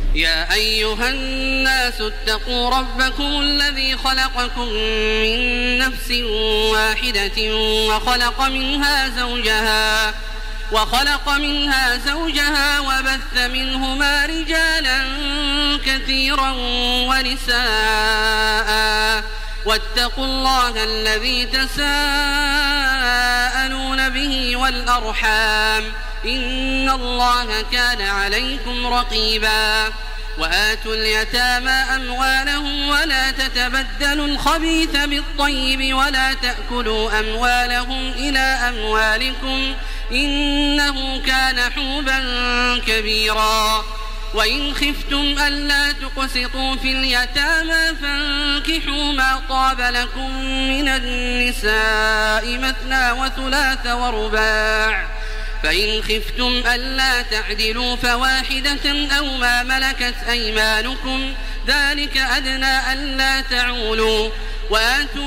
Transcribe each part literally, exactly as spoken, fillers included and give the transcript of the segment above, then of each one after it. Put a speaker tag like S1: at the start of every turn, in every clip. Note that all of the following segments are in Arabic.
S1: يا أيها الناس اتقوا ربكم الذي خلقكم من نفس واحدة وخلق منها زوجها وخلق منها زوجها وبث منهما رجالا كثيرا ونساء واتقوا الله الذي تساءلون به والأرحام إن الله كان عليكم رقيبا وآتوا اليتامى أموالهم ولا تتبدلوا الخبيث بالطيب ولا تأكلوا أموالهم إلى أموالكم إنه كان حوبا كبيرا وإن خفتم ألا تقسطوا في اليتامى فانكحوا ما طاب لكم من النساء مثنى وثلاث ورباع فإن خفتم ألا تعدلوا فواحدة أو ما ملكت أيمانكم ذلك أدنى ألا تعولوا وآتوا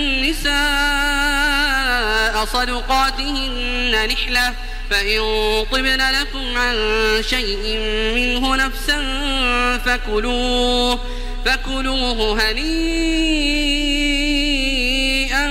S1: النساء صدقاتهن نحلة فإن طبن لكم عن شيء منه نفسا فكلوه فكلوه هنيئا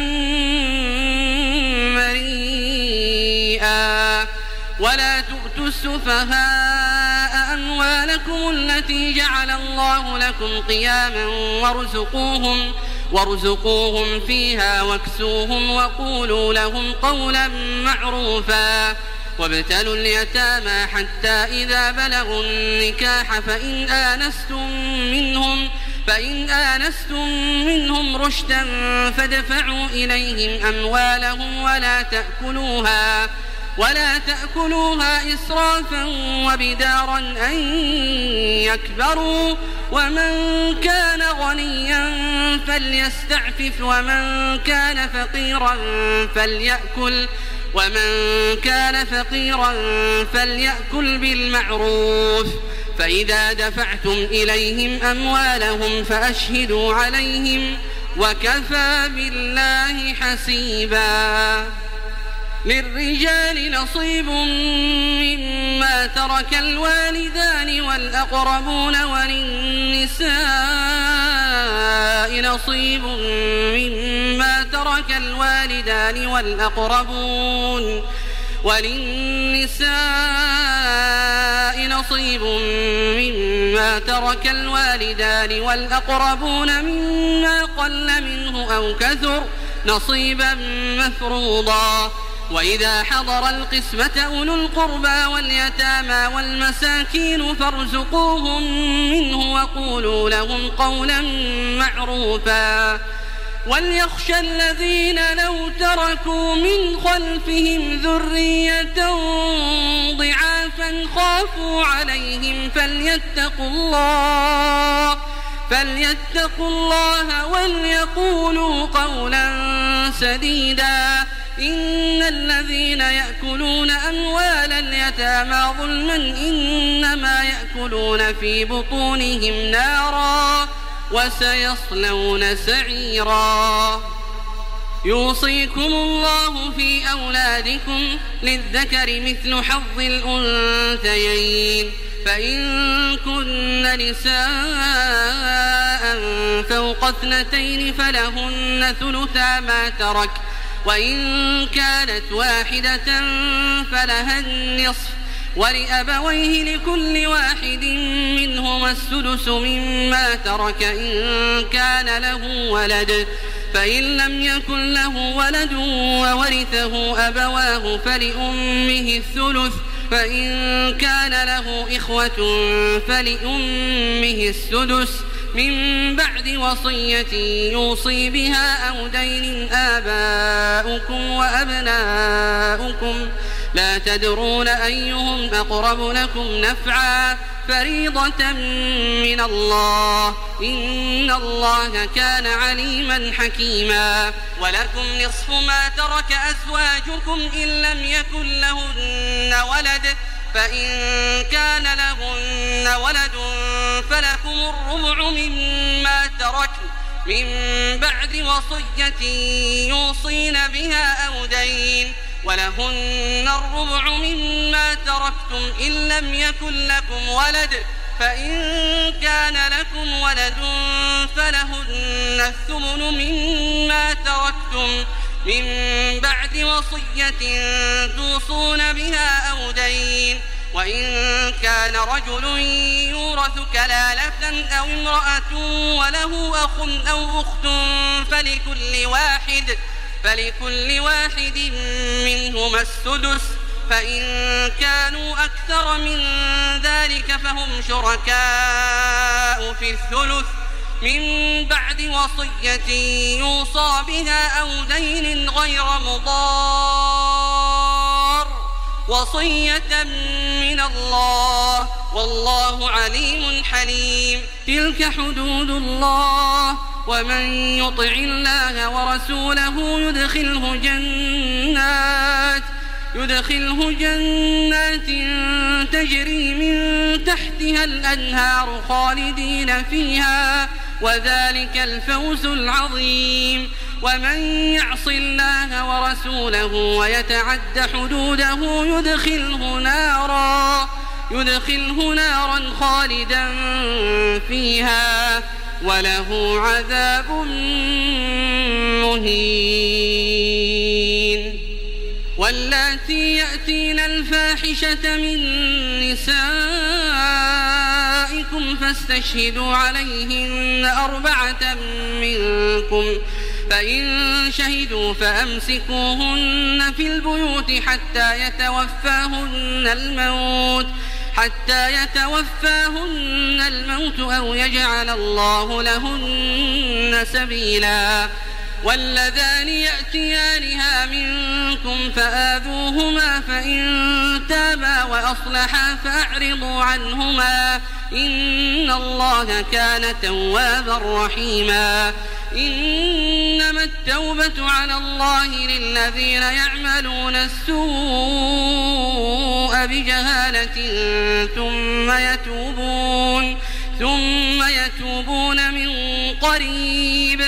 S1: مريئا ولا تؤتوا السفهاء أموالكم التي جعل الله لكم قياما وارزقوهم وارزقوهم فيها واكسوهم وقولوا لهم قولا معروفا وابتلوا اليتامى حتى إذا بلغوا النكاح فإن آنستم منهم فإن آنستم منهم رشدا فادفعوا إليهم أموالهم ولا تأكلوها ولا تأكلوها إسرافا وبدارا أن يكبروا ومن كان غنيا فليستعفف ومن كان فقيرا فليأكل ومن كان فقيرا فليأكل بالمعروف فإذا دفعتم إليهم أموالهم فأشهدوا عليهم وكفى بالله حسيبا للرجال نصيب مما ترك الوالدان والأقربون وللنساء نصيب مما ترك الوالدان والأقربون وللنساء نصيب مما ترك الوالدان والأقربون مما قل منه أو كثر نصيبا مفروضا وإذا حضر القسمة أولو القربى واليتامى والمساكين فارزقوهم منه وقولوا لهم قولا معروفا وليخشى الذين لو تركوا من خلفهم ذرية ضعافا خافوا عليهم فليتقوا الله فليتقوا الله وليقولوا قولا سديدا إن الذين يأكلون أموال اليتامى ظلما إنما يأكلون في بطونهم نارا وسيصلون سعيرا يوصيكم الله في أولادكم للذكر مثل حظ الأنثيين فإن كن نساء فوق اثنتين فلهن ثلثا ما ترك وإن كانت واحدة فلها النصف ولأبويه لكل واحد منهما السدس مما ترك إن كان له ولد فإن لم يكن له ولد وورثه أبواه فلأمه الثلث فإن كان له إخوة فلأمه السدس من بعد وصية يوصي بها أو دين آباؤكم وأبناؤكم لا تدرون أيهم أقرب لكم نفعا فريضة من الله إن الله كان عليما حكيما ولكم نصف ما ترك أزواجكم إن لم يكن لهن ولد فإن كان لهن ولد فلكم الربع مما تركن من بعد وصية يوصين بها أو دين ولهن الربع مما تركتم إن لم يكن لكم ولد فإن كان لكم ولد فلهن الثمن مما تركتم من بعد وصية توصون بها أو دين، وإن كان رجل يورث كلالة أو امرأة وله أخ أو أخت فلكل واحد, فلكل واحد منهما السدس، فإن كانوا أكثر من ذلك فهم شركاء في الثلث من بعد وصية يوصى بها أو دين غير مضار، وصية من الله والله عليم حليم. تلك حدود الله ومن يطع الله ورسوله يدخله جنات يدخله جنات تجري من تحتها الأنهار خالدين فيها، وذلك الفوز العظيم. ومن يعص الله ورسوله ويتعد حدوده يدخله نارا يدخله نارا خالدا فيها وله عذاب مهين. واللاتي يأتين الفاحشة من نسائكم فاستشهدوا عليهن أربعة منكم، فإن شهدوا فأمسكوهن في البيوت حتى يتوفاهن الموت حتى يتوفاهن الموت أو يجعل الله لهن سبيلا. واللذان يأتيانها منكم فآذوهما فإن تابا وأصلحا فأعرضوا عنهما إن الله كان توابا رحيما. إنما التوبة على الله للذين يعملون السوء بجهالة ثم يتوبون ثم يتوبون من قريب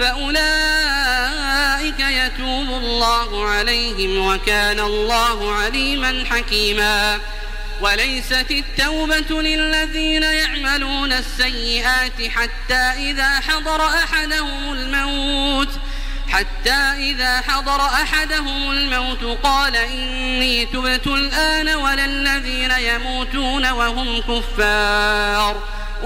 S1: فأولئك يتوب الله عليهم وكان الله عليما حكيما. وليست التوبة للذين يعملون السيئات حتى إذا حضر أحدهم الموت حتى إذا حضر أحدهم الموت قال إني تبت الآن ولا الذين يموتون وهم كفار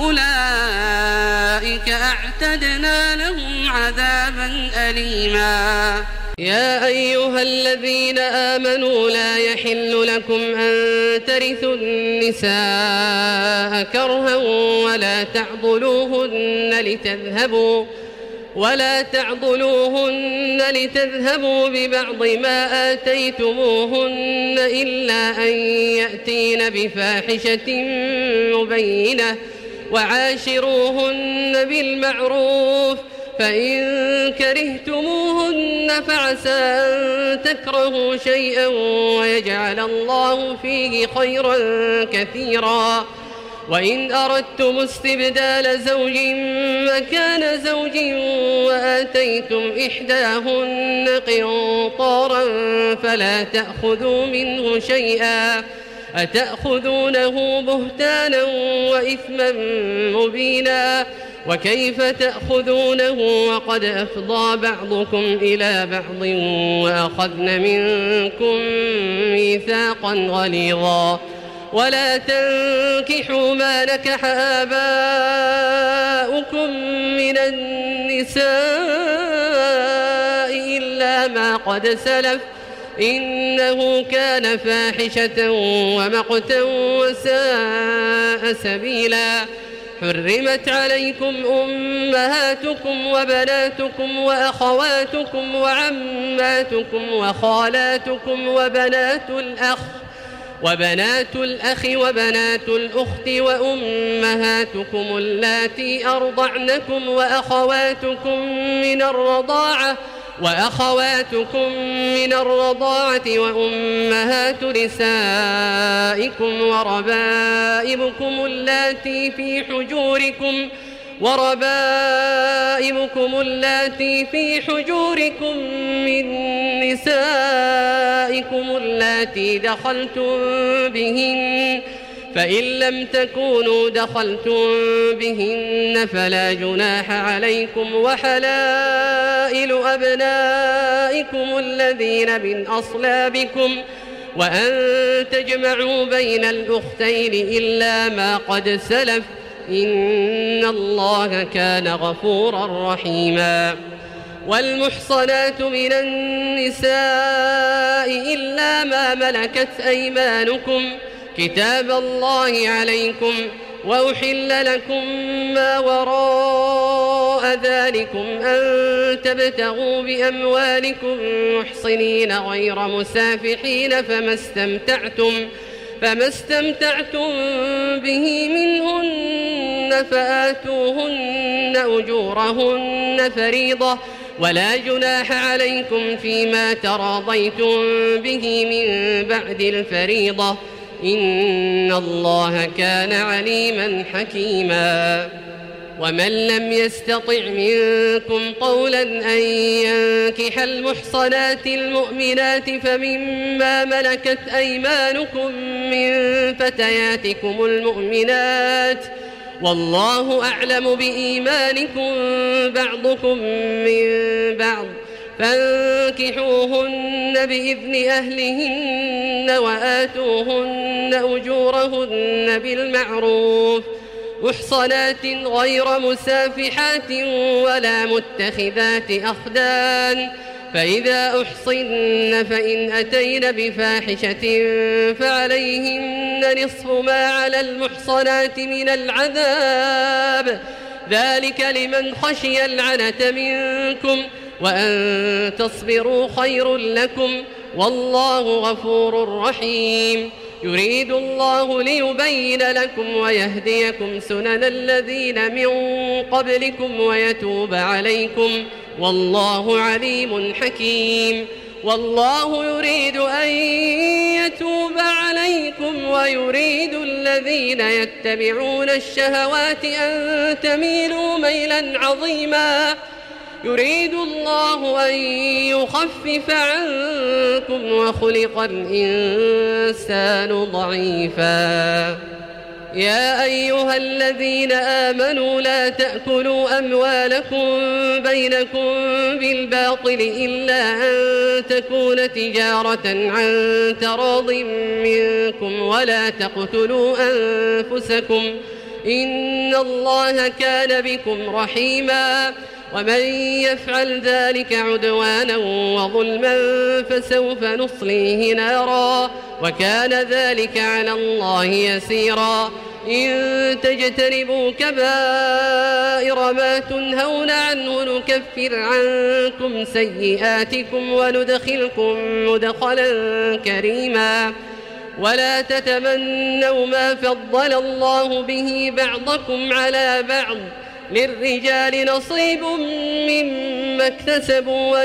S1: أولئك أعتدنا لهم عذابا أليما.
S2: يا أيها الذين آمنوا لا يحل لكم أن ترثوا النساء كرها ولا تعضلوهن لتذهبوا ولا تعضلوهن لتذهبوا ببعض ما آتيتموهن إلا أن يأتين بفاحشة مبينة وعاشروهن بالمعروف، فإن كرهتموهن فعسى أن تكرهوا شيئا ويجعل الله فيه خيرا كثيرا. وإن أردتم استبدال زوج مكان زوج وآتيتم إحداهن قنطارا فلا تأخذوا منه شيئا أتأخذونه بهتانا وإثما مبينا. وكيف تأخذونه وقد أفضى بعضكم إلى بعض وأخذن منكم ميثاقا غليظا. ولا تنكحوا ما نكح آباؤكم من النساء إلا ما قد سلف إنه كان فاحشة ومقتا وساء سبيلا. حرمت عليكم أمهاتكم وبناتكم وأخواتكم وعماتكم وخالاتكم وبنات الأخ وبنات الأخ وبنات الأخت وأمهاتكم اللاتي أرضعنكم وأخواتكم من الرضاعة وأخواتكم من الرضاعة وأمهات نسائكم وربائبكم اللاتي في حجوركم وربائبكم اللاتي في حجوركم من نسائكم اللاتي دخلتم بهن فإن لم تكونوا دخلتم بهن فلا جناح عليكم، وحلائل أبنائكم الذين من أصلابكم، وأن تجمعوا بين الأختين إلا ما قد سلف، إن الله كان غفورا رحيما. والمحصنات من النساء إلا ما ملكت أيمانكم كتاب الله عليكم، وأحل لكم ما وراء ذلكم أن تبتغوا بأموالكم محصنين غير مسافحين، فما استمتعتم فما استمتعتم به منهن فآتوهن أجورهن فريضة، ولا جناح عليكم فيما تراضيتم به من بعد الفريضة، إن الله كان عليما حكيما. ومن لم يستطع منكم قولا أن ينكح المحصنات المؤمنات فمما ملكت أيمانكم من فتياتكم المؤمنات، والله أعلم بإيمانكم بعضكم من بعض، فانكحوهن بإذن أهلهن وآتوهن أجورهن بالمعروف، محصنات غير مسافحات ولا متخذات أخدان، فإذا أحصن فإن أتين بفاحشة فعليهن نصف ما على المحصنات من العذاب، ذلك لمن خشي العنة منكم، وأن تصبروا خير لكم، والله غفور رحيم. يريد الله ليبين لكم ويهديكم سنن الذين من قبلكم ويتوب عليكم، والله عليم حكيم. والله يريد أن يتوب عليكم ويريد الذين يتبعون الشهوات أن تميلوا ميلا عظيما، يريد الله أن يخفف عنكم وخلق الإنسان ضعيفا. يا أيها الذين آمنوا لا تأكلوا أموالكم بينكم بالباطل إلا أن تكون تجارة عن تراض منكم، ولا تقتلوا أنفسكم، إن الله كان بكم رحيما. ومن يفعل ذلك عدوانا وظلما فسوف نصليه نارا، وكان ذلك على الله يسيرا. إن تجتنبوا كبائر ما تنهون عنه نكفر عنكم سيئاتكم وندخلكم مدخلا كريما. ولا تتمنوا ما فضل الله به بعضكم على بعض، للرجال نصيب مما اكتسبوا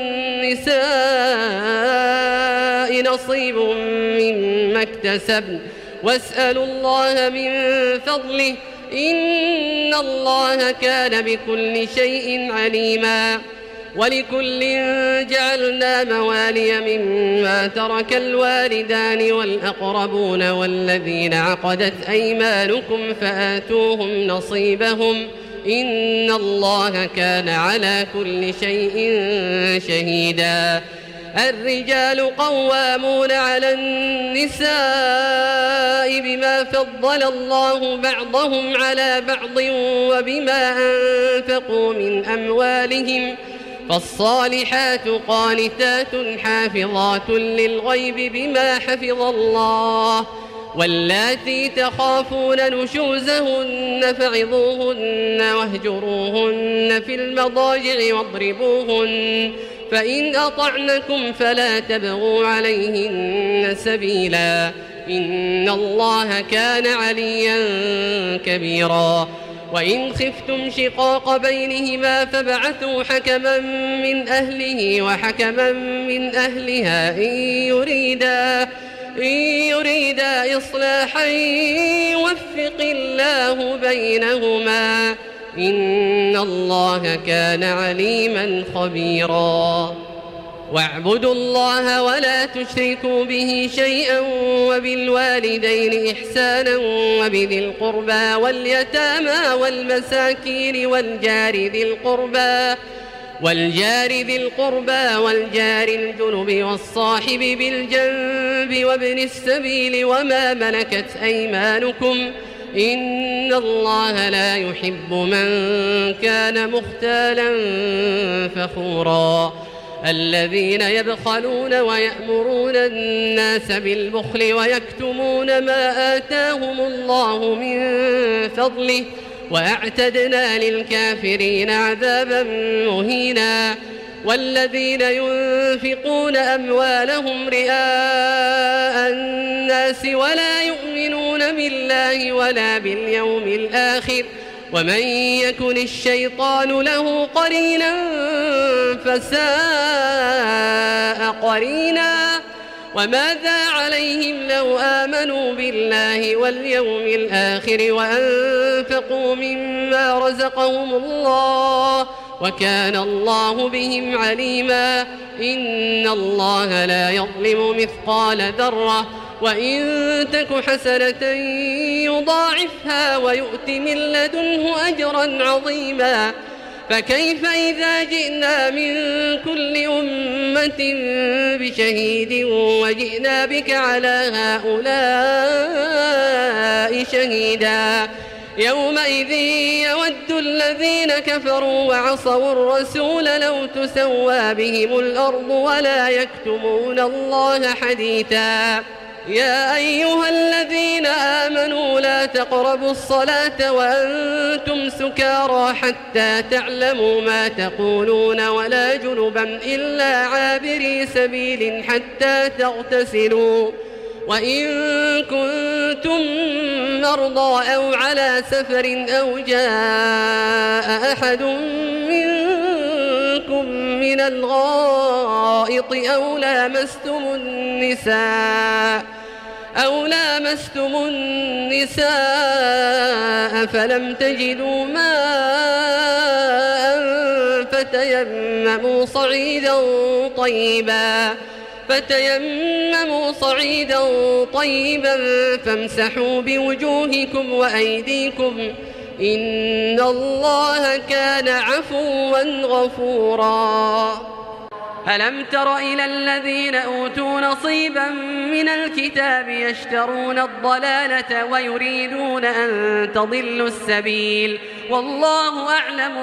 S2: وللنساء نصيب مما اكتسبن، واسألوا الله من فضله، إن الله كان بكل شيء عليما. ولكل جعلنا موالي مما ترك الوالدان والأقربون والذين عقدت أيمانكم فآتوهم نصيبهم، إن الله كان على كل شيء شهيدا. الرجال قوامون على النساء بما فضل الله بعضهم على بعض وبما أنفقوا من أموالهم، فالصالحات قانتات حافظات للغيب بما حفظ الله. واللاتي تخافون نشوزهن فعظوهن واهجروهن في المضاجع واضربوهن، فإن أطعنكم فلا تبغوا عليهن سبيلا، إن الله كان عليا كبيرا. وإن خفتم شقاق بينهما فابعثوا حكما من أهله وحكما من أهلها إن يريدا إن يريدا إصلاحا يوفق الله بينهما، إن الله كان عليما خبيرا. واعبدوا الله ولا تشركوا به شيئا وبالوالدين إحسانا وبذي القربى واليتامى والمساكين والجار ذي القربى والجار ذي القربى والجار الجنب والصاحب بالجنب وابن السبيل وما ملكت أيمانكم إن الله لا يحب من كان مختالا فخورا الذين يبخلون ويأمرون الناس بالبخل ويكتمون ما آتاهم الله من فضله وأعتدنا للكافرين عذابا مهينا والذين ينفقون أموالهم رئاء الناس ولا يؤمنون بالله ولا باليوم الآخر ومن يكن الشيطان له قرينا فساء قرينا وماذا عليهم لو آمنوا بالله واليوم الآخر وأنفقوا مما رزقهم الله وكان الله بهم عليما إن الله لا يظلم مثقال ذرة وإن تك حسنة يضاعفها ويؤت من لدنه أجرا عظيما فكيف إذا جئنا من كل أمة بشهيد وجئنا بك على هؤلاء شهيدا يومئذ يود الذين كفروا وعصوا الرسول لو تسوى بهم الأرض ولا يكتمون الله حديثا يا أيها الذين آمنوا لا تقربوا الصلاة وأنتم سكارى حتى تعلموا ما تقولون ولا جنبا إلا عابري سبيل حتى تغتسلوا وإن كنتم مرضى أو على سفر أو جاء أحد منكم من الغائط أو لامستم النساء أو لامستم النساء فلم تجدوا ماء فتيمموا صعيدا طيبا فتيمموا صعيدا طيبا فامسحوا بوجوهكم وأيديكم إن الله كان عفوا غفورا ألم تر إلى الذين أوتوا نصيبا من الكتاب يشترون الضلالة ويريدون أن تضلوا السبيل والله أعلم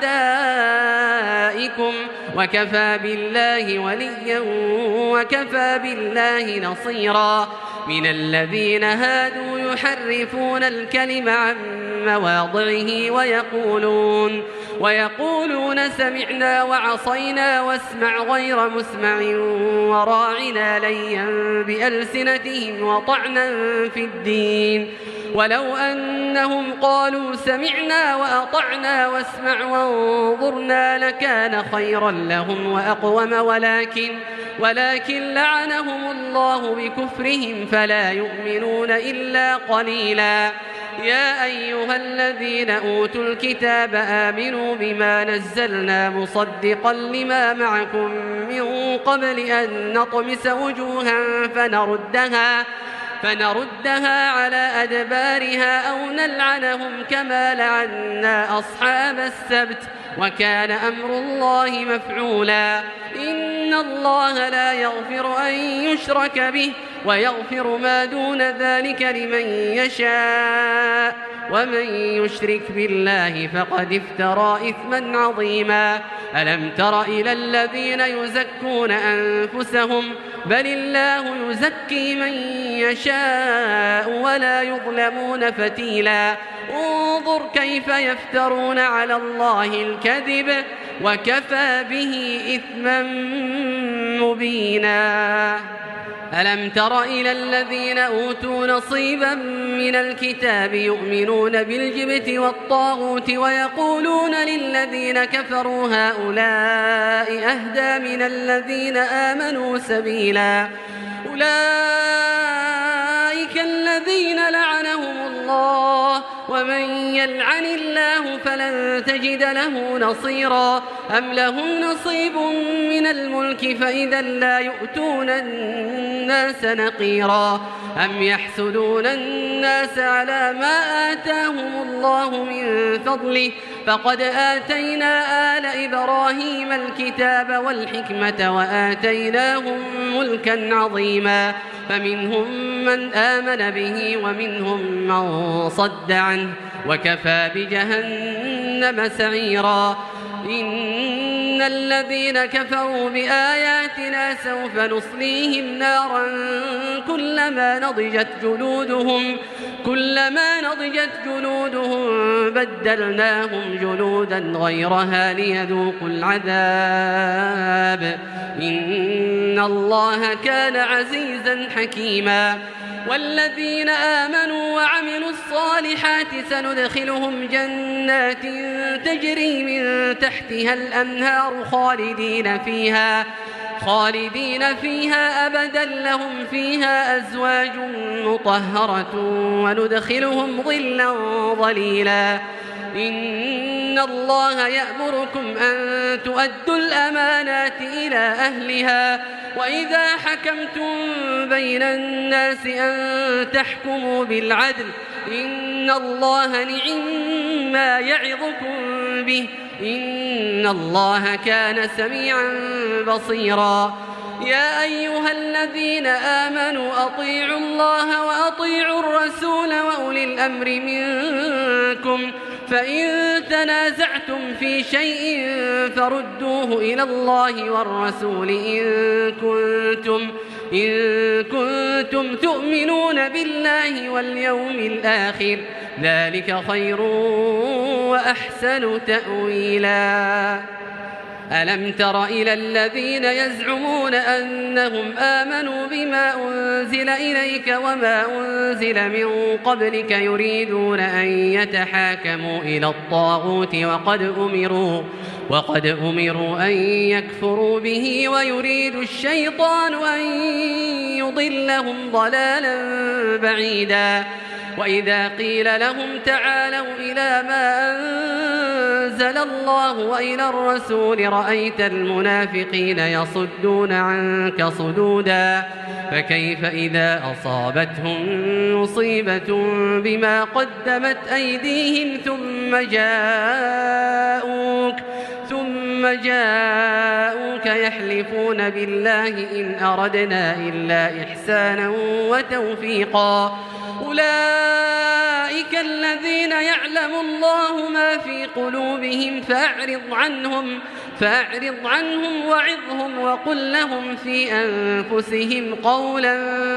S2: بأعدائكم وكفى بالله وليا وكفى بالله نصيرا من الذين هادوا يحرفون الكلم عن مواضعه ويقولون ويقولون سمعنا وعصينا واسمع غير مسمع وراعنا ليا بألسنتهم وطعنا في الدين ولو أنهم قالوا سمعنا وأطعنا واسمع وانظرنا لكان خيرا لهم وأقوم ولكن ولكن لعنهم الله بكفرهم فلا يؤمنون إلا قليلا يا أيها الذين أوتوا الكتاب آمنوا بما نزلنا مصدقا لما معكم من قبل أن نطمس وجوها فنردها فنردها على أدبارها أو نلعنهم كما لعنا أصحاب السبت وكان أمر الله مفعولا إن الله لا يغفر أن يشرك به ويغفر ما دون ذلك لمن يشاء ومن يشرك بالله فقد افترى إثما عظيما ألم تر إلى الذين يزكون أنفسهم بل الله يزكي من يشاء ولا يظلمون فتيلا انظر كيف يفترون على الله الكذب وكفى به إثما مبينا ألم تر إلى الذين أوتوا نصيبا من الكتاب يؤمنون بالجبت والطاغوت ويقولون للذين كفروا هؤلاء أهدى من الذين آمنوا سبيلا أولئك الذين لعنهم الله ومن يلعن الله فلن تجد له نصيرا أم لهم نصيب من الملك فإذا لا يؤتون الناس نقيرا أم يحسدون الناس على ما آتاهم الله من فضله فقد آتينا آل إبراهيم الكتاب والحكمة وآتيناهم ملكا عظيما فمنهم من آمن به ومنهم من صد عنه وكفى بجهنم سعيرا إن الذين كفروا بآياتنا سوف نصليهم نارا كلما نضجت جلودهم كلما نضجت جلودهم بدلناهم جلودا غيرها ليذوقوا العذاب إن الله كان عزيزا حكيما والذين آمنوا وعملوا الصالحات سندخلهم جنات تجري من تحتها الأنهار خالدين فيها خالدين فيها أبدا لهم فيها أزواج مطهرة وندخلهم ظلا ظليلا إن الله يأمركم أن تؤدوا الأمانات إلى أهلها وإذا حكمتم بين الناس أن تحكموا بالعدل إن الله نعم ما يعظكم به إن الله كان سميعا بصيرا يا أيها الذين آمنوا أطيعوا الله وأطيعوا الرسول وأولي الأمر منكم فإن تنازعتم في شيء فردوه إلى الله والرسول إن كنتم, إن كنتم تؤمنون بالله واليوم الآخر ذلك خير وأحسن تأويلا ألم تر إلى الذين يزعمون أنهم آمنوا بما أنزل إليك وما أنزل من قبلك يريدون أن يتحاكموا إلى الطاغوت وقد أمروا, وقد أمروا أن يكفروا به ويريد الشيطان أن يضلهم ضلالا بعيدا وإذا قيل لهم تعالوا إلى ما أنزل الله وإلى الرسول رأيت المنافقين يصدون عنك صدودا فكيف إذا أصابتهم مصيبة بما قدمت أيديهم ثم جاءوك ثم جاءوك يحلفون بالله إن أردنا إلا إحسانا وتوفيقا أولئك الذين يعلم الله ما في قلوبهم فأعرض عنهم فأعرض عنهم وعظهم وقل لهم في أنفسهم قولا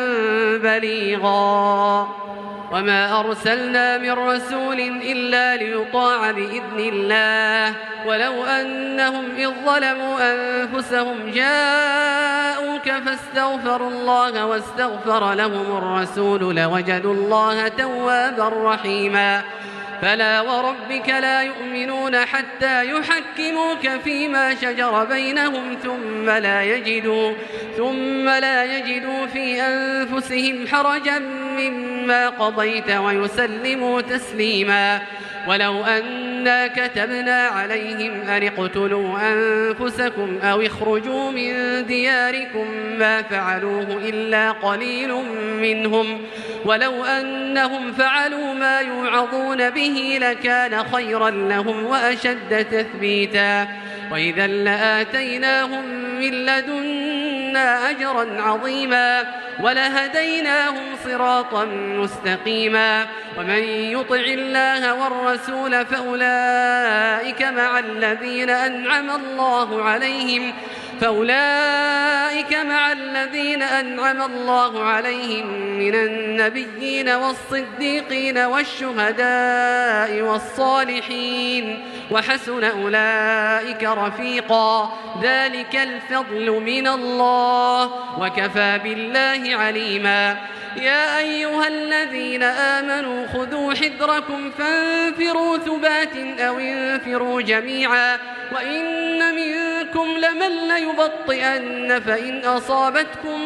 S2: بليغا وما أرسلنا من رسول إلا ليطاع بإذن الله ولو أنهم إذ ظلموا أنفسهم جاءوك فاستغفروا الله واستغفر لهم الرسول لوجدوا الله توابا رحيما فلا وربك لا يؤمنون حتى يحكموك فيما شجر بينهم ثم لا يجدوا ثم لا يجدوا في أنفسهم حرجا مما قضيت ويسلموا تسليما ولو أنا كتبنا عليهم أن اقتلوا أنفسكم أو اخرجوا من دياركم ما فعلوه إلا قليل منهم ولو أنهم فعلوا ما يوعظون به لكان خيرا لهم وأشد تثبيتا وإذا لآتيناهم من لدنا أجرا عظيما ولهديناهم صراطا مستقيما ومن يطع الله والرسول فأولئك مع الذين أنعم الله عليهم فأولئك مع الذين أنعم الله عليهم من النبيين والصديقين والشهداء والصالحين وحسن أولئك رفيقا ذلك الفضل من الله وكفى بالله عليما يا أيها الذين آمنوا خذوا حذركم فانفروا ثبات أو انفروا جميعا وإن منكم لمن ليبطئن فإن أصابتكم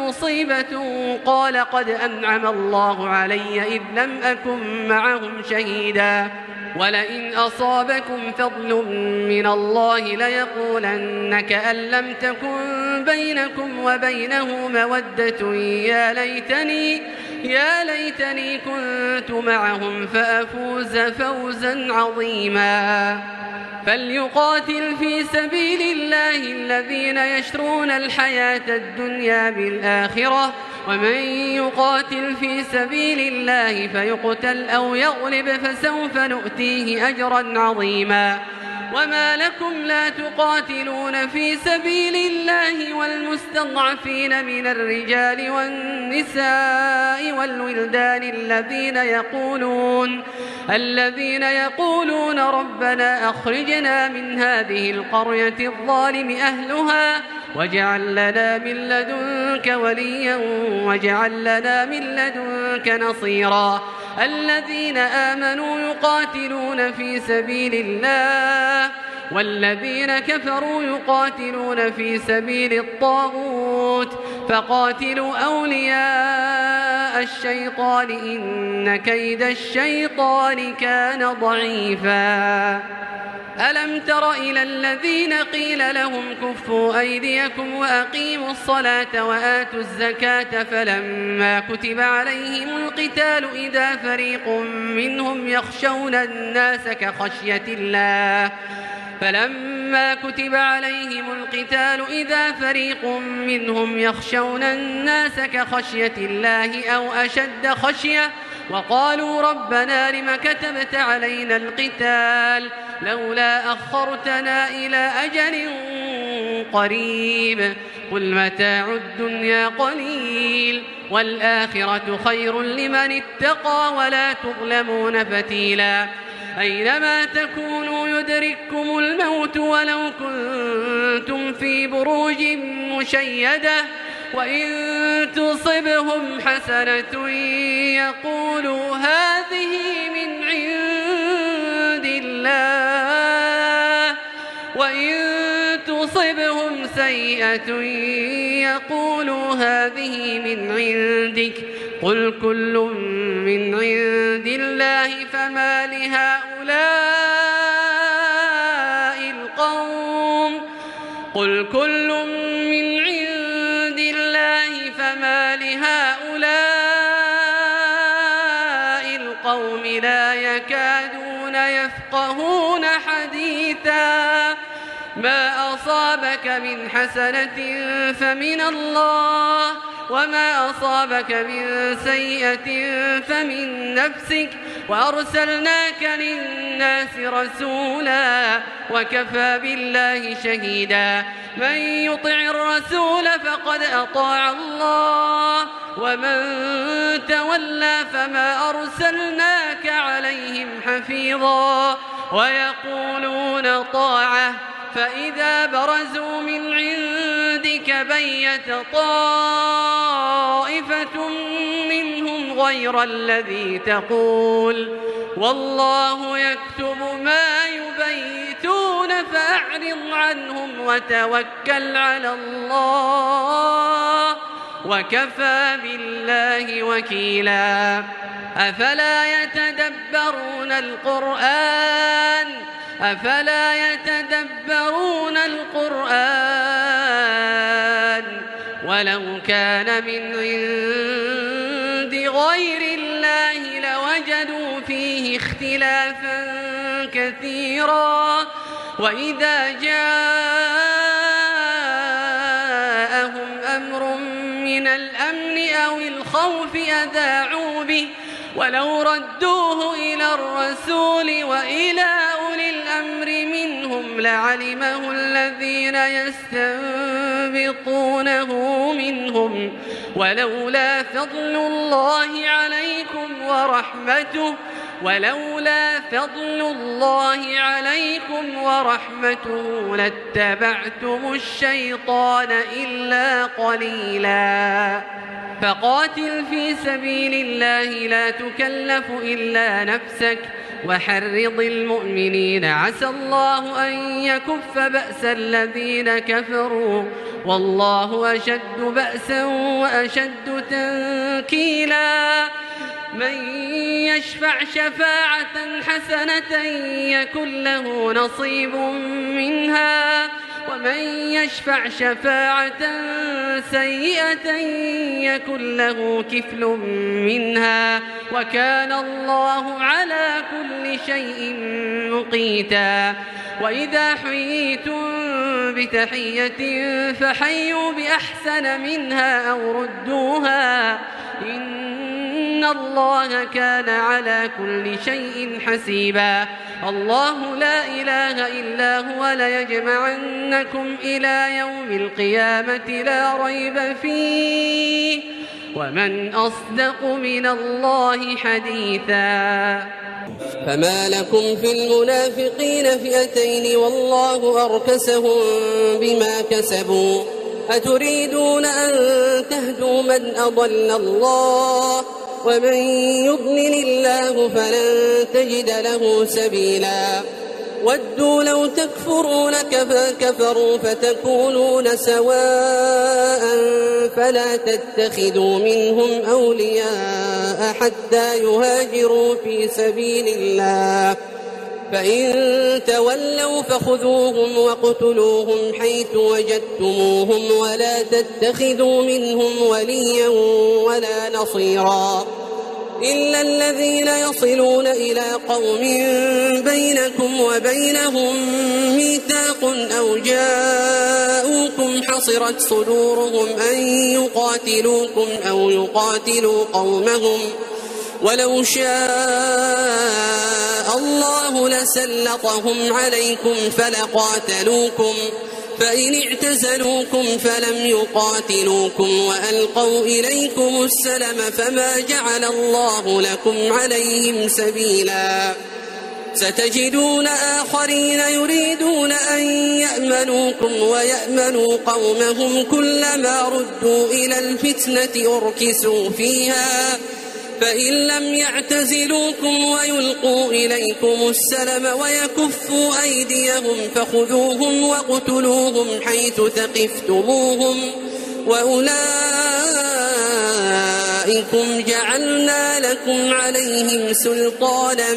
S2: مصيبة قال قد أنعم الله علي إذ لم أكن معهم شهيدا ولئن أصابكم فضل من الله ليقولن كأن لم تكن بينكم وبينه مودة يا ليتني يا ليتني كنت معهم فأفوز فوزا عظيما فليقاتل في سبيل الله الذين يشرون الحياة الدنيا بالآخرة ومن يقاتل في سبيل الله فيقتل أو يغلب فسوف نؤتيه أجرا عظيما وما لكم لا تقاتلون في سبيل الله والمستضعفين من الرجال والنساء والولدان الذين يقولون الذين يقولون ربنا أخرجنا من هذه القرية الظالم أهلها واجعل لنا من لدنك وليا واجعل لنا من لدنك نصيرا الذين آمنوا يقاتلون في سبيل الله والذين كفروا يقاتلون في سبيل الطاغوت فقاتلوا أولياء الشيطان إن كيد الشيطان كان ضعيفا ألم تر إلى الذين قيل لهم كفوا أيديكم وأقيموا الصلاة وآتوا الزكاة فلما كتب عليهم القتال إذا فريق منهم يخشون الناس كخشية الله فلما كتب عليهم القتال إذا فريق منهم يخشون الناس كخشية الله أو أشد خشية وقالوا ربنا لم كتبت علينا القتال لولا أخرتنا إلى أجل قريب قل متاع الدنيا قليل والآخرة خير لمن اتقى ولا تظلمون فتيلا أينما تكونوا يدرككم الموت ولو كنتم في بروج مشيدة وإن تصبهم حسنة يقولوا هذه من عند الله وإن تصبهم سيئة يقولوا هذه من عندك قل كل من عند الله فما لهؤلاء القوم قل كل من عند الله فما لهؤلاء القوم لا يكادون يفقهون حديثا ما أصابك من حسنة فمن الله وما أصابك من سيئة فمن نفسك وأرسلناك للناس رسولا وكفى بالله شهيدا من يطع الرسول فقد أطاع الله ومن تولى فما أرسلناك عليهم حفيظا ويقولون طاعة فإذا برزوا من عندك بيت طائفة منهم غير الذي تقول والله يكتب ما يبيتون فأعرض عنهم وتوكل على الله وكفى بالله وكيلا أفلا يتدبرون القرآن أفلا يتدبرون القرآن ولو كان من عند غير الله لوجدوا فيه اختلافا كثيرا وإذا جاءهم أمر من الأمن أو الخوف أذاعوا به ولو ردوه إلى الرسول وإلى أولي الأمر منهم لعلمه الذين يستنبطونه منهم ولولا فضل الله عليكم ورحمته ولولا فضل الله عليكم ورحمته لاتبعتم الشيطان إلا قليلا فقاتل في سبيل الله لا تكلف إلا نفسك وحرض المؤمنين عسى الله أن يكف بأس الذين كفروا والله أشد بأسا وأشد تنكيلا من يشفع شفاعة حسنة يكن له نصيب منها ومن يشفع شفاعة سيئة يكن له كفل منها وكان الله على كل شيء مقيتا وإذا حييتم بتحية فحيوا بأحسن منها أو ردوها إن الله كان على كل شيء حسيبا الله لا إله إلا هو ليجمعنكم إلى يوم القيامة لا ريب فيه ومن أصدق من الله حديثا
S1: فما لكم في المنافقين فئتين والله أركسهم بما كسبوا أتريدون أن تهدوا من أضل الله ومن يضلل الله فلن تجد له سبيلا ودوا لو تكفرون كما كفروا فتكونون سواء فلا تتخذوا منهم أولياء حتى يهاجروا في سبيل الله فإن تولوا فخذوهم وقتلوهم حيث وجدتموهم ولا تتخذوا منهم وليا ولا نصيرا إلا الذين يصلون إلى قوم بينكم وبينهم ميثاق أو جاءوكم حصرت صدورهم أن يقاتلوكم أو يقاتلوا قومهم ولو شاء الله لسلطهم عليكم فلقاتلوكم فإن اعتزلوكم فلم يقاتلوكم وألقوا إليكم السلم فما جعل الله لكم عليهم سبيلا ستجدون آخرين يريدون أن يأمنوكم ويأمنوا قومهم كلما ردوا إلى الفتنة أركسوا فيها فإن لم يعتزلوكم ويلقوا إليكم السلم ويكفوا أيديهم فخذوهم وقتلوهم حيث ثقفتموهم وأولئكم جعلنا لكم عليهم سلطانا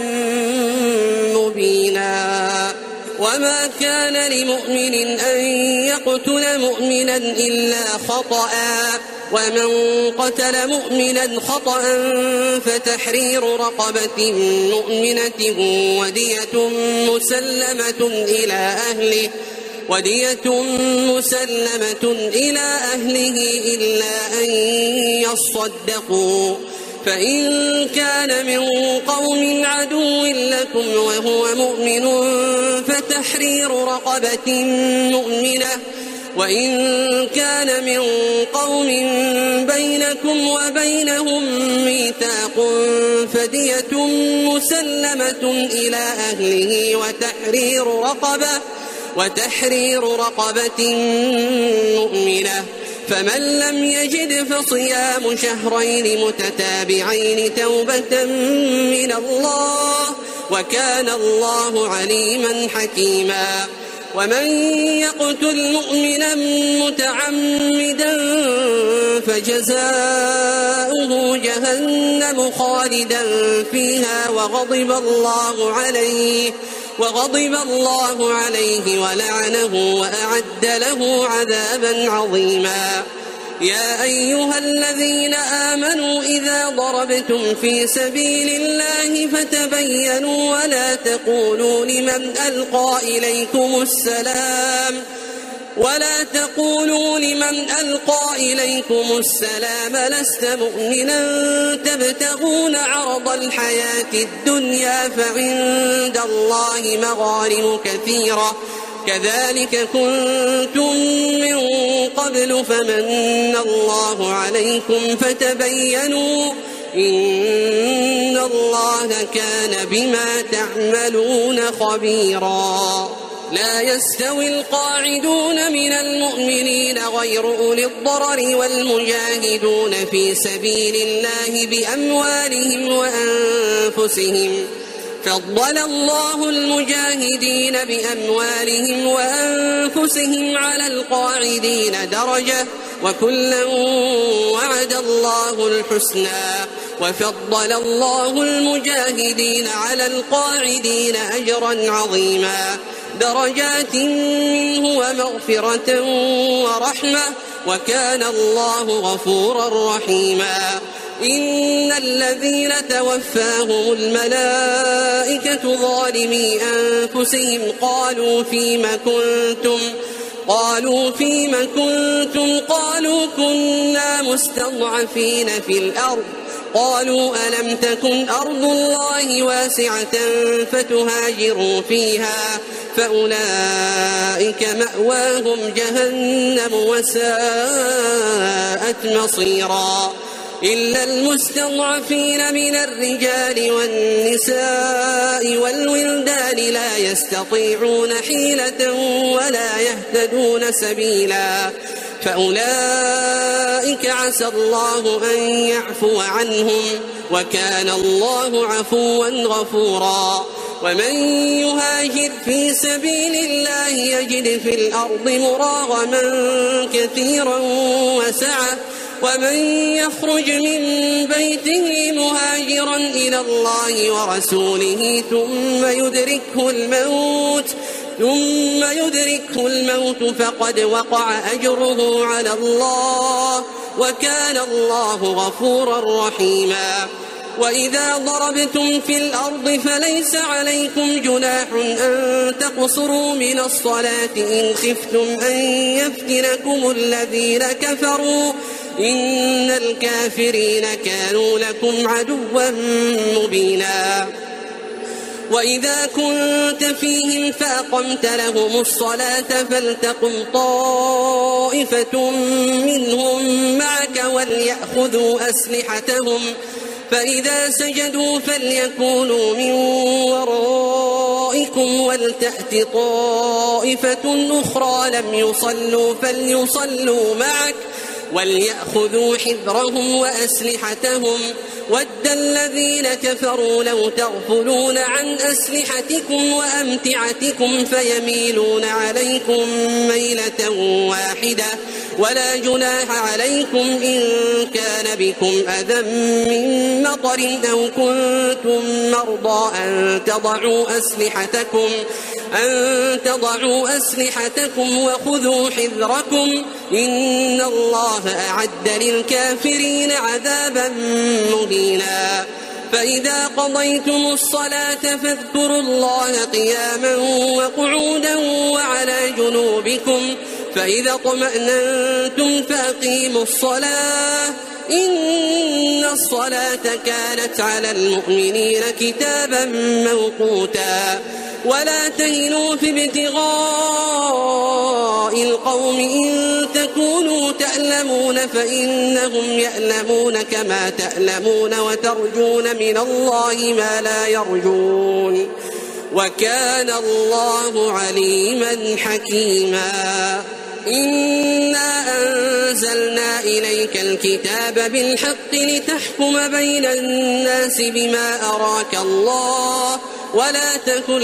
S1: مبينا وما كان لمؤمن أن يقتل مؤمنا إلا خطأ ومن قتل مؤمنا خطأ فتحرير رقبة مؤمنة ودية مسلمة إلى أهله ودية مسلمة إلى أهله إلا أن يصدقوا فإن كان من قوم عدو لكم وهو مؤمن فتحرير رقبة مؤمنة وإن كان من قوم بينكم وبينهم ميثاق فدية مسلمة إلى أهله وتحرير رقبة وتحرير رقبة مؤمنة فمن لم يجد فصيام شهرين متتابعين توبة من الله وكان الله عليما حكيما ومن يقتل مؤمنا متعمدا فجزاؤه جهنم خالدا فيها وغضب الله عليه وغضب الله عليه ولعنه وأعد له عذابا عظيما يا أيها الذين آمنوا إذا ضربتم في سبيل الله فتبينوا ولا تقولوا لمن ألقى إليكم السلام ولا تقولوا لمن ألقى إليكم السلام لست مؤمنا تبتغون عرض الحياة الدنيا فعند الله مغانم كثيرة كذلك كنتم من قبل فمن الله عليكم فتبينوا إن الله كان بما تعملون خبيرا لا يستوي القاعدون من المؤمنين غير أولي الضرر والمجاهدون في سبيل الله بأموالهم وأنفسهم فضل الله المجاهدين بأموالهم وأنفسهم على القاعدين درجة وكلا وعد الله الحسنى وفضل الله المجاهدين على القاعدين أجرا عظيما درجات منه ومغفرة ورحمة وكان الله غفورا رحيما إن الذين توفاهم الملائكة ظالمي أنفسهم قالوا فيم كنتم قالوا فيم كنتم قالوا كنا مستضعفين في الأرض قالوا ألم تكن أرض الله واسعة فتهاجروا فيها فأولئك مأواهم جهنم وساءت مصيرا إلا المستضعفين من الرجال والنساء والولدان لا يستطيعون حيلة ولا يهتدون سبيلا فأولئك عسى الله أن يعفو عنهم وكان الله عفوا غفورا ومن يهاجر في سبيل الله يجد في الأرض مراغما كثيرا وسعة ومن يخرج من بيته مهاجرا إلى الله ورسوله ثم يدركه الموت ثم يدركه الموت فقد وقع أجره على الله وكان الله غفورا رحيما وإذا ضربتم في الأرض فليس عليكم جناح أن تقصروا من الصلاة إن خفتم أن يفتنكم الذين كفروا إن الكافرين كانوا لكم عدوا مبينا وإذا كنت فيهم فأقمت لهم الصلاة فلتقم طائفة منهم معك وليأخذوا أسلحتهم فإذا سجدوا فليكونوا من ورائكم ولتأت طائفة أخرى لم يصلوا فليصلوا معك وليأخذوا حذرهم وأسلحتهم ود الذين كفروا لو تغفلون عن أسلحتكم وأمتعتكم فيميلون عليكم ميلة واحدة ولا جناح عليكم إن كان بكم أذى من مطر أو كنتم مرضى أن تضعوا أسلحتكم أن تضعوا أسلحتكم وخذوا حذركم إن الله أعد للكافرين عذابا مهينا فإذا قضيتم الصلاة فاذكروا الله قياما وقعودا وعلى جنوبكم فإذا اطمأننتم فأقيموا الصلاة إن الصلاة كانت على المؤمنين كتابا موقوتا ولا تهنوا في ابتغاء القوم إن تكونوا تألمون فإنهم يألمون كما تألمون وترجون من الله ما لا يرجون وكان الله عليما حكيما إنا أنزلنا إليك الكتاب بالحق لتحكم بين الناس بما أراك الله ولا تكن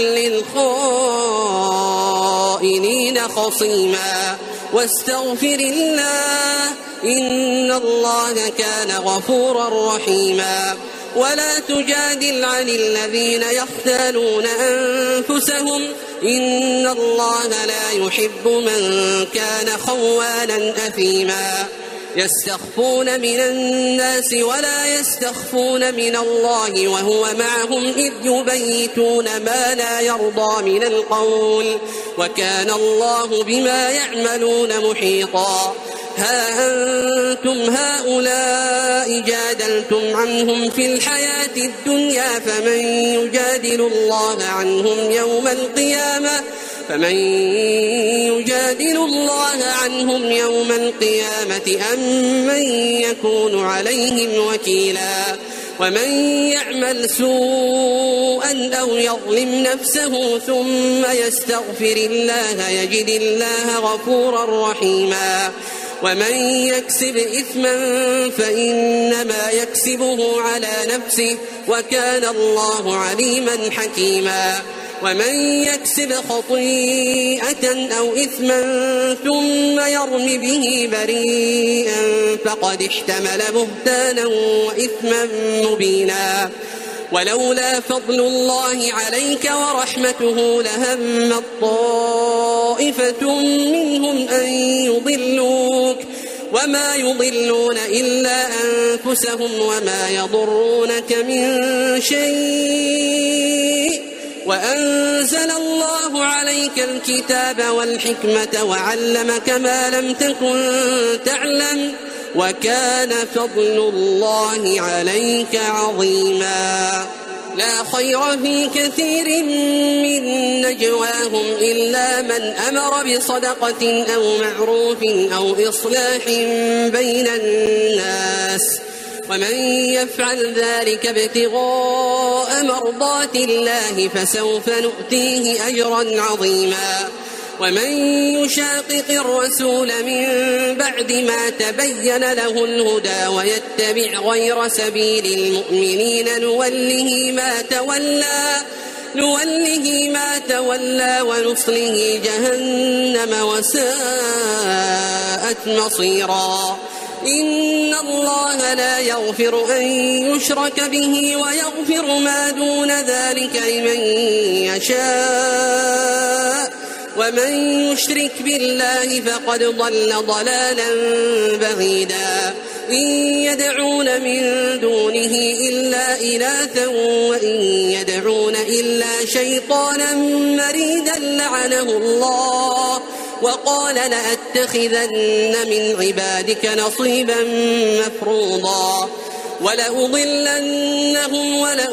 S1: للخائنين خصيما واستغفر الله إن الله كان غفورا رحيما ولا تجادل عن الذين يختالون أنفسهم إن الله لا يحب من كان خوانا أثيما يستخفون من الناس ولا يستخفون من الله وهو معهم إذ يبيتون ما لا يرضى من القول وكان الله بما يعملون محيطا ها أنتم هؤلاء جادلتم عنهم في الحياة الدنيا فمن يجادل الله عنهم يوم القيامة فمن يجادل الله عنهم يوم القيامة أم من يكون عليهم وكيلا ومن يعمل سوءا أو يظلم نفسه ثم يستغفر الله يجد الله غفورا رحيما ومن يكسب إثما فإنما يكسبه على نفسه وكان الله عليما حكيما ومن يكسب خطيئة أو إثما ثم يرم به بريئا فقد احتمل بهتانا وإثما مبينا ولولا فضل الله عليك ورحمته لهم طائفة منهم أن يضلوك وما يضلون إلا أنفسهم وما يضرونك من شيء وأنزل الله عليك الكتاب والحكمة وعلمك ما لم تكن تعلم وكان فضل الله عليك عظيما لا خير في كثير من نجواهم إلا من أمر بصدقة أو معروف أو إصلاح بين الناس ومن يفعل ذلك ابتغاء مرضات الله فسوف نؤتيه أجرا عظيما ومن يشاقق الرسول من بعد ما تبين له الهدى ويتبع غير سبيل المؤمنين نوله ما تولى نوله ما تولى ونصله جهنم وساءت مصيرا إن الله لا يغفر أن يشرك به ويغفر ما دون ذلك لمن يشاء ومن يشرك بالله فقد ضل ضلالا بعيدا إن يدعون من دونه إلا إناثا وإن يدعون إلا شيطانا مريدا لعنه الله وقال لأتخذن من عبادك نصيبا مفروضا ولأضلنهم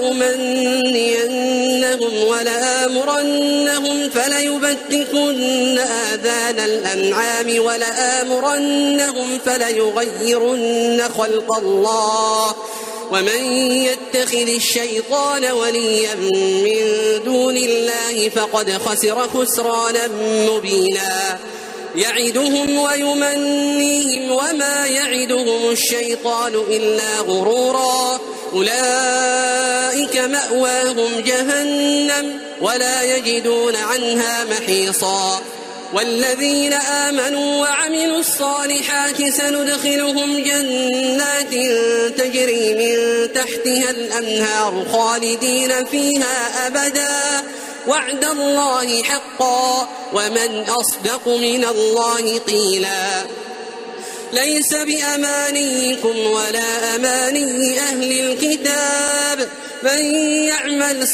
S1: ولأمنينهم ولآمرنهم فليبتكن آذان الأنعام ولآمرنهم فليغيرن خلق الله ومن يتخذ الشيطان وليا من دون الله فقد خسر خسرانا مبينا يعدهم ويمنيهم وما يعدهم الشيطان إلا غرورا أولئك مأواهم جهنم ولا يجدون عنها محيصا والذين آمنوا وعملوا الصالحات سندخلهم جنات تجري من تحتها الأنهار خالدين فيها أبدا وعد الله حقا ومن أصدق من الله قيلا ليس بأمانيكم ولا أماني أهل الكتاب من يعمل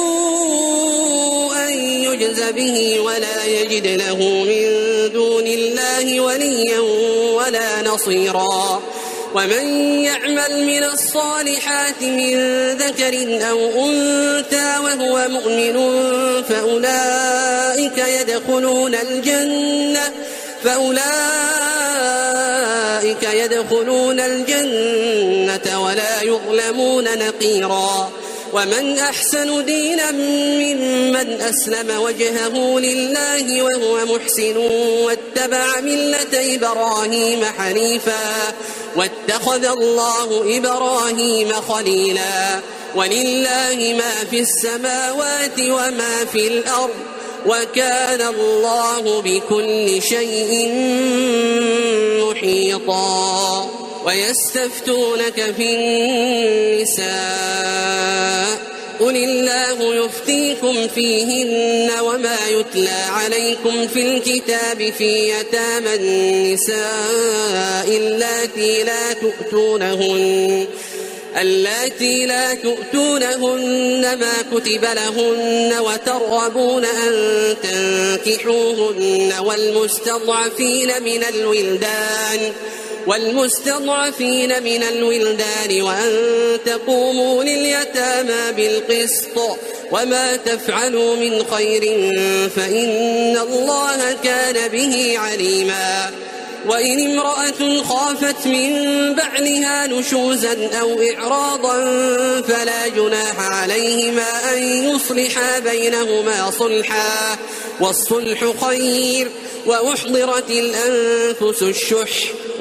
S1: سوءا يجز به ولا يجد له من دون الله وليا ولا نصيرا ومن يعمل من الصالحات من ذكر أو أنثى وهو مؤمن فأولئك يدخلون الجنة فأولئك يدخلون الجنة ولا يظلمون نقيرا ومن أحسن دينا ممن أسلم وجهه لله وهو محسن واتبع ملة إبراهيم حنيفا واتخذ الله إبراهيم خليلا ولله ما في السماوات وما في الأرض وكان الله بكل شيء محيطا ويستفتونك في النساء قل الله يفتيكم فيهن وما يتلى عليكم في الكتاب في يتامى النساء اللاتي لا تؤتونهن اللاتي لا تؤتونهن ما كتب لهن وترغبون أن تنكحوهن والمستضعفين من الولدان والمستضعفين من الولدان وأن تقوموا لليتامى بالقسط وما تفعلوا من خير فإن الله كان به عليما وإن امرأة خافت من بعلها نشوزا أو إعراضا فلا جناح عليهما أن يصلحا بينهما صلحا والصلح خير وأحضرت الأنفس الشح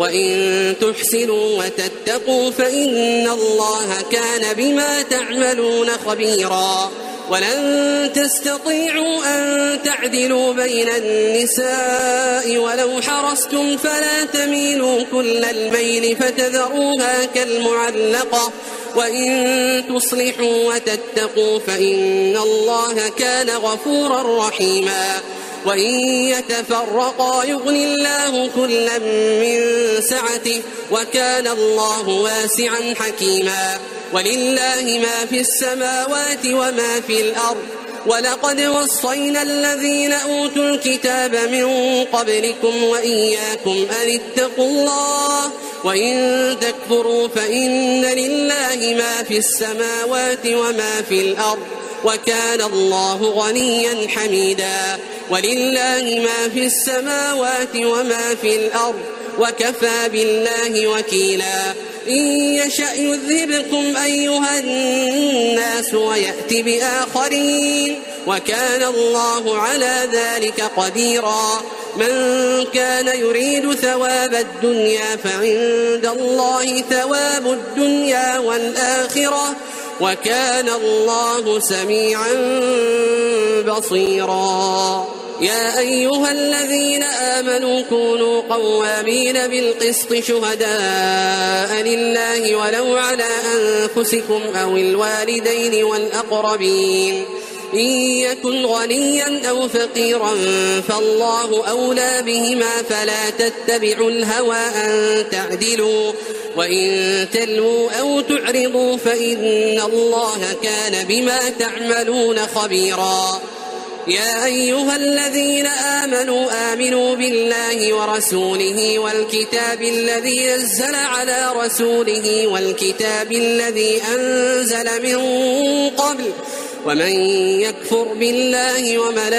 S1: وإن تحسنوا وتتقوا فإن الله كان بما تعملون خبيرا. ولن تستطيعوا أن تعدلوا بين النساء ولو حرصتم فلا تميلوا كل الميل فتذروها كالمعلقة، وإن تصلحوا وتتقوا فإن الله كان غفورا رحيما. وإن يتفرقا يغني الله كلا من سعته وكان الله واسعا حكيما. ولله ما في السماوات وما في الأرض. ولقد وصينا الذين أوتوا الكتاب من قبلكم وإياكم أن اتقوا الله وإن تكفروا فإن لله ما في السماوات وما في الأرض وكان الله غنيا حميدا. ولله ما في السماوات وما في الأرض وكفى بالله وكيلا. إن يشأ يذهبكم أيها الناس ويأتي بآخرين وكان الله على ذلك قديرا. من كان يريد ثواب الدنيا فعند الله ثواب الدنيا والآخرة وكان الله سميعا بصيرا. يا أيها الذين آمنوا كونوا قوامين بالقسط شهداء لله ولو على أنفسكم أو الوالدين والأقربين. إن يكن غنيا أو فقيرا فالله أولى بهما فلا تتبعوا الهوى أن تعدلوا وإن تلووا أو تعرضوا فإن الله كان بما تعملون خبيرا. يا أيها الذين آمنوا آمنوا بالله ورسوله والكتاب الذي نزل على رسوله والكتاب الذي أنزل من قبل ومن يكفر بالله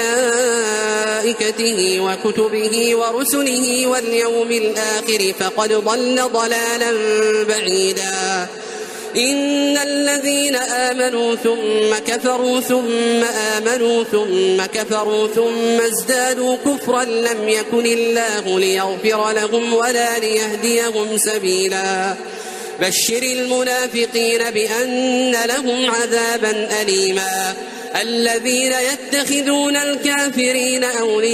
S1: وملائكته وكتبه ورسله واليوم الآخر فقد ضل ضلالا بعيدا. إن الذين آمنوا ثم كفروا ثم آمنوا ثم كفروا ثم ازدادوا كفرا لم يكن الله ليغفر لهم ولا ليهديهم سبيلا. بشر المنافقين بأن لهم عذابا أليما. الذين يتخذون الكافرين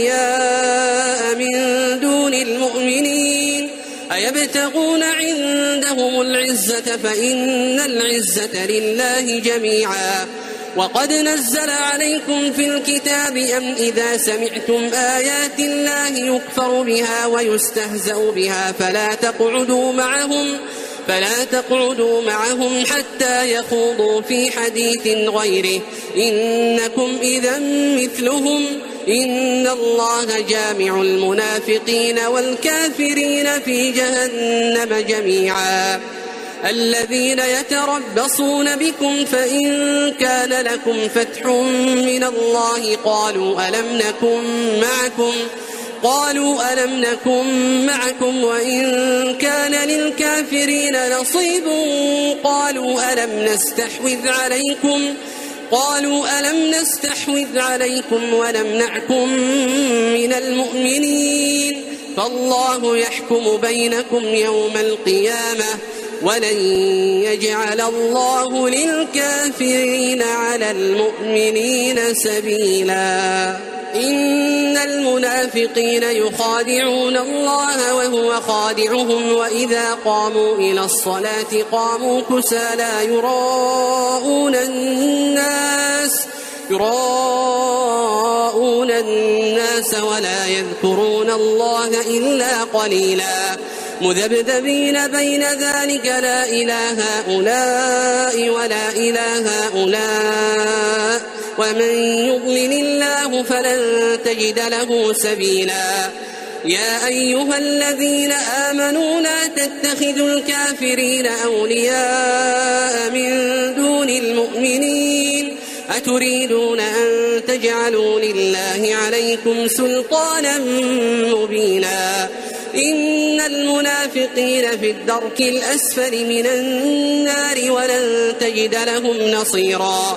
S1: أولياء من دون المؤمنين أيبتغون عندهم العزة فإن العزة لله جميعا. وقد نزل عليكم في الكتاب أن إذا سمعتم آيات الله يكفر بها ويستهزأ بها فلا تقعدوا معهم فلا تقعدوا معهم حتى يخوضوا في حديث غيره إنكم إذا مثلهم إن الله جامع المنافقين والكافرين في جهنم جميعا. الذين يتربصون بكم فإن كان لكم فتح من الله قالوا ألم نكن معكم قالوا ألم نكن معكم وإن كان للكافرين نصيب قالوا ألم نستحوذ عليكم قالوا ألم نستحوذ عليكم ونمنعكم من المؤمنين فالله يحكم بينكم يوم القيامة ولن يجعل الله للكافرين على المؤمنين سبيلا. إن المنافقين يخادعون الله وهو خادعهم وإذا قاموا إلى الصلاة قاموا كسالى يراءون الناس يراءون الناس ولا يذكرون الله إلا قليلا. مذبذبين بين ذلك لا إله هؤلاء ولا إله هؤلاء ومن يضلل الله فلن تجد له سبيلا. يا أيها الذين آمنوا لا تتخذوا الكافرين أولياء من دون المؤمنين أتريدون أن تجعلوا لله عليكم سلطانا مبينا. إن المنافقين في الدرك الأسفل من النار ولن تجد لهم نصيرا.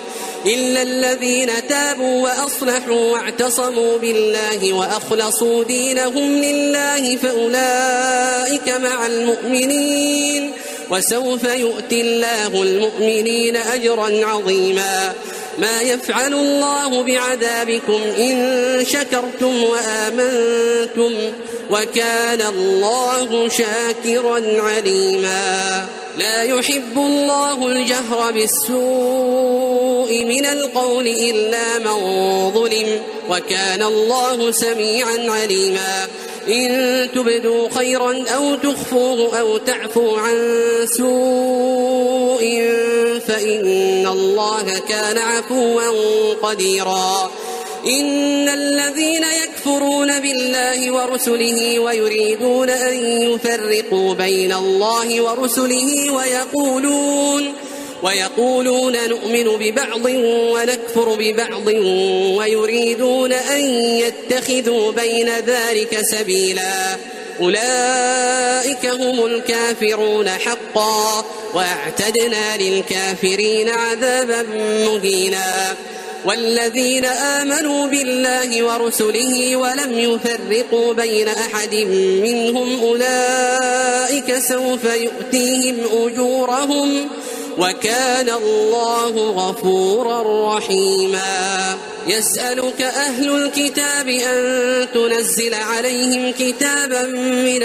S1: إلا الذين تابوا وأصلحوا واعتصموا بالله وأخلصوا دينهم لله فأولئك مع المؤمنين وسوف يؤتي الله المؤمنين أجرا عظيما. ما يفعل الله بعذابكم إن شكرتم وآمنتم وكان الله شاكرا عليما. لا يحب الله الجهر بالسوء من القول إلا من ظلم وكان الله سميعا عليما. إن تبدوا خيرا أو تخفوه أو تعفوا عن سوء فإن الله كان عفوا قديرا. إن الذين يكفرون بالله ورسله ويريدون أن يفرقوا بين الله ورسله ويقولون ويقولون نؤمن ببعض ونكفر ببعض ويريدون أن يتخذوا بين ذلك سبيلا أولئك هم الكافرون حقا وأعتدنا للكافرين عذابا مهينا. والذين آمنوا بالله ورسله ولم يفرقوا بين أحد منهم أولئك سوف يؤتيهم أجورهم وكان الله غفورا رحيما. يسألك أهل الكتاب أن تنزل عليهم كتابا من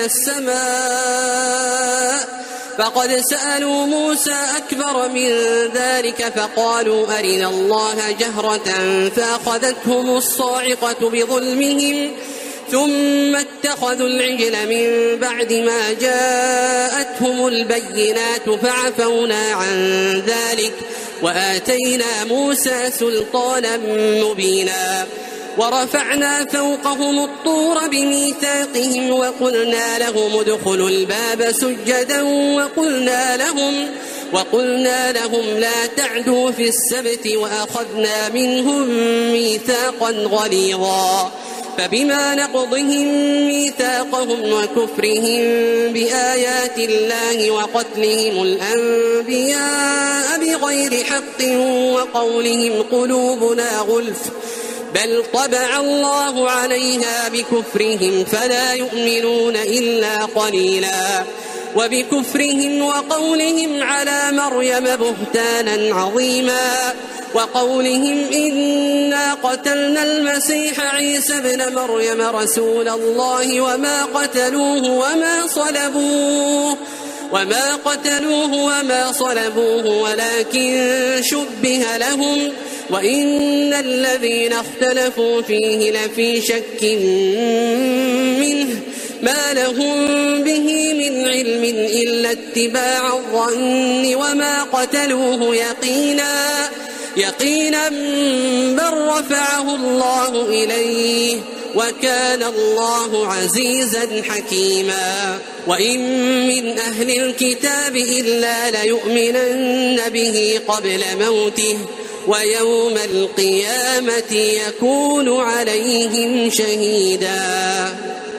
S1: السماء فقد سألوا موسى أكبر من ذلك فقالوا أرنا الله جهرة فأخذتهم الصاعقة بظلمهم ثم اتخذوا العجل من بعد ما جاءتهم البينات فعفونا عن ذلك وآتينا موسى سلطانا مبينا. ورفعنا فوقهم الطور بميثاقهم وقلنا لهم ادخلوا الباب سجدا وقلنا لهم وقلنا لهم لا تعدوا في السبت وأخذنا منهم ميثاقا غليظا. فبما نقضهم ميثاقهم وكفرهم بآيات الله وقتلهم الأنبياء بغير حق وقولهم قلوبنا غلف بل طبع الله عليها بكفرهم فلا يؤمنون إلا قليلا. وبكفرهم وقولهم على مريم بهتانا عظيما وقولهم إنا قتلنا المسيح عيسى ابن مريم رسول الله وما قتلوه وما صلبوه وما قتلوه وما صلبوه ولكن شبه لهم وإن الذين اختلفوا فيه لفي شك منه ما لهم به من علم إلا اتباع الظن وما قتلوه يقينا يقينا بل رفعه الله إليه وكان الله عزيزا حكيما. وإن من أهل الكتاب إلا ليؤمنن به قبل موته ويوم القيامة يكون عليهم شهيدا.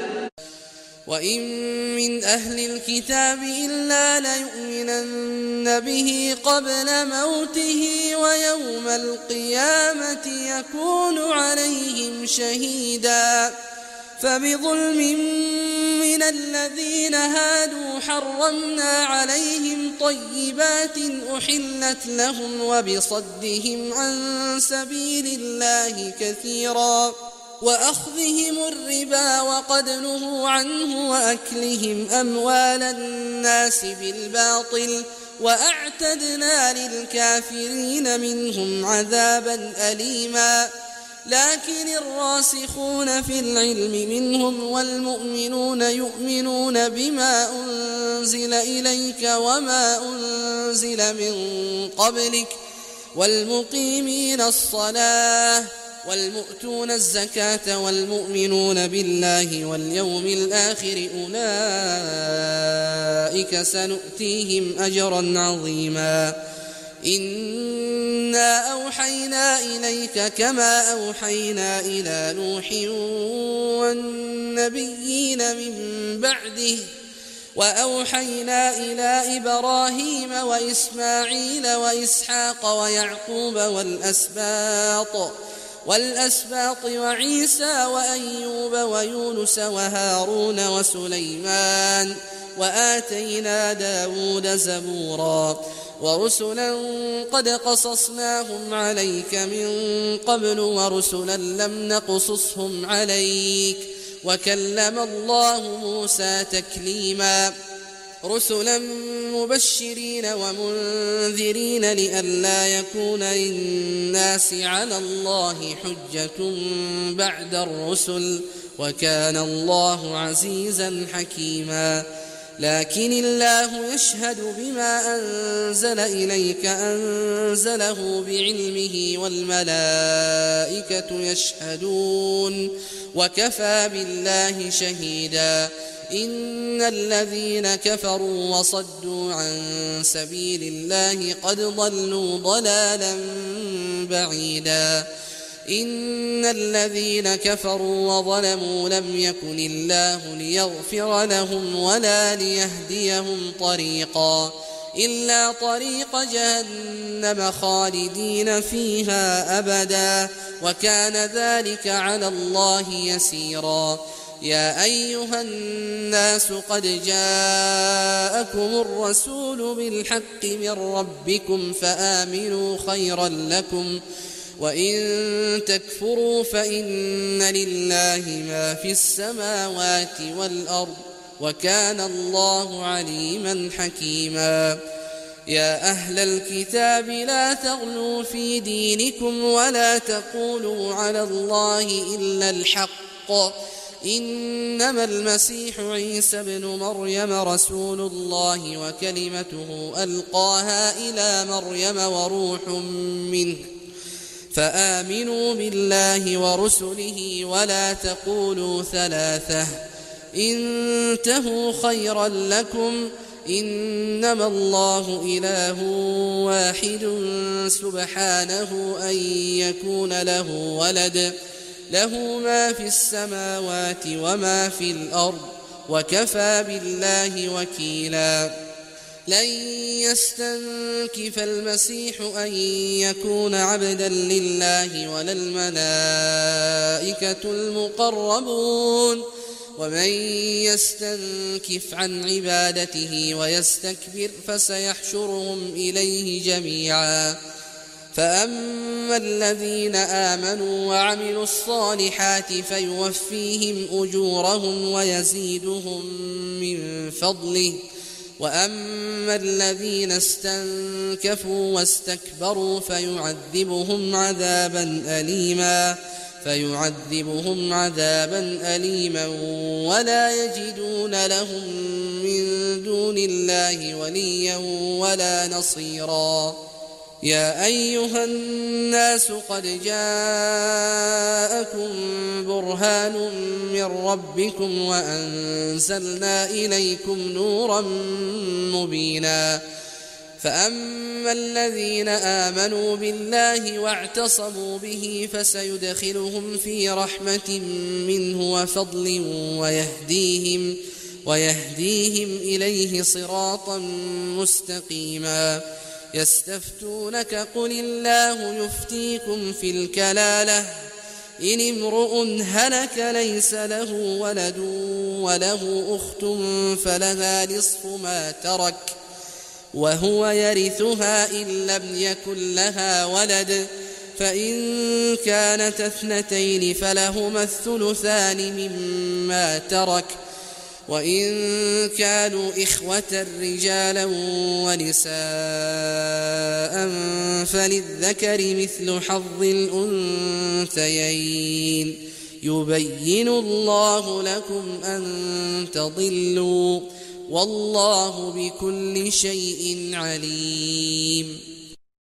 S1: وإن من أهل الكتاب إلا ليؤمنن به قبل موته ويوم القيامة يكون عليهم شهيدا. فبظلم من الذين هادوا حرمنا عليهم طيبات أحلت لهم وبصدهم عن سبيل الله كثيرا وأخذهم الربا وقد نهوا عنه وأكلهم أموال الناس بالباطل وأعتدنا للكافرين منهم عذابا أليما. لكن الراسخون في العلم منهم والمؤمنون يؤمنون بما أنزل إليك وما أنزل من قبلك والمقيمين الصلاة والمؤتون الزكاة والمؤمنون بالله واليوم الآخر أولئك سنؤتيهم أجرا عظيما. إنا أوحينا إليك كما أوحينا إلى نوح والنبيين من بعده وأوحينا إلى إبراهيم وإسماعيل وإسحاق ويعقوب والأسباط والأسباط وعيسى وأيوب ويونس وهارون وسليمان وآتينا داود زبورا ورسلا قد قصصناهم عليك من قبل ورسلا لم نقصصهم عليك وكلم الله موسى تكليما رسلا مبشرين ومنذرين لئلا يكون للناس على الله حجة بعد الرسل وكان الله عزيزا حكيما لكن الله يشهد بما أنزل إليك أنزله بعلمه والملائكة يشهدون وكفى بالله شهيدا إن الذين كفروا وصدوا عن سبيل الله قد ضلوا ضلالا بعيدا إن الذين كفروا وظلموا لم يكن الله ليغفر لهم ولا ليهديهم طريقا إلا طريق جهنم خالدين فيها أبدا وكان ذلك على الله يسيرا يا أيها الناس قد جاءكم الرسول بالحق من ربكم فآمنوا خيرا لكم وإن تكفروا فإن لله ما في السماوات والأرض وكان الله عليما حكيما يا أهل الكتاب لا تغلوا في دينكم ولا تقولوا على الله إلا الحق إنما المسيح عيسى ابن مريم رسول الله وكلمته ألقاها إلى مريم وروح منه فآمنوا بالله ورسله ولا تقولوا ثلاثة انتهوا خيرا لكم إنما الله إله واحد سبحانه أن يكون له ولد له ما في السماوات وما في الأرض وكفى بالله وكيلا لن يستنكف المسيح أن يكون عبدا لله ولا الملائكة المقربون ومن يستنكف عن عبادته ويستكبر فسيحشرهم إليه جميعا فأما الذين آمنوا وعملوا الصالحات فيوفيهم أجورهم ويزيدهم من فضله وأما الذين استنكفوا واستكبروا فيعذبهم عذابا أليما فيعذبهم عذابا أليما ولا يجدون لهم من دون الله وليا ولا نصيرا يا أيها الناس قد جاءكم برهان من ربكم وأنزلنا إليكم نورا مبينا فأما الذين آمنوا بالله واعتصموا به فسيدخلهم في رحمة منه وفضل ويهديهم, ويهديهم إليه صراطا مستقيما يستفتونك قل الله يفتيكم في الكلالة إن امرؤ هلك ليس له ولد وله أخت فلها نصف ما ترك وهو يرثها إن لم يكن لها ولد فإن كانت اثنتين فلهما الثلثان مما ترك وإن كانوا إخوة رجالا ونساء فللذكر مثل حظ الأنثيين يبين الله لكم أن تضلوا والله بكل شيء عليم.